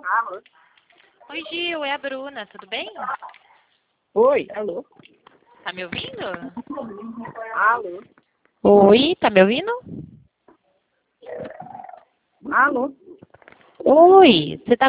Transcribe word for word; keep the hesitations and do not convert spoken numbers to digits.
Alô? Oi, Gil, é a Bruna, tudo bem? Oi, alô? Tá me ouvindo? Alô? Oi, tá me ouvindo? Alô? Oi, você tá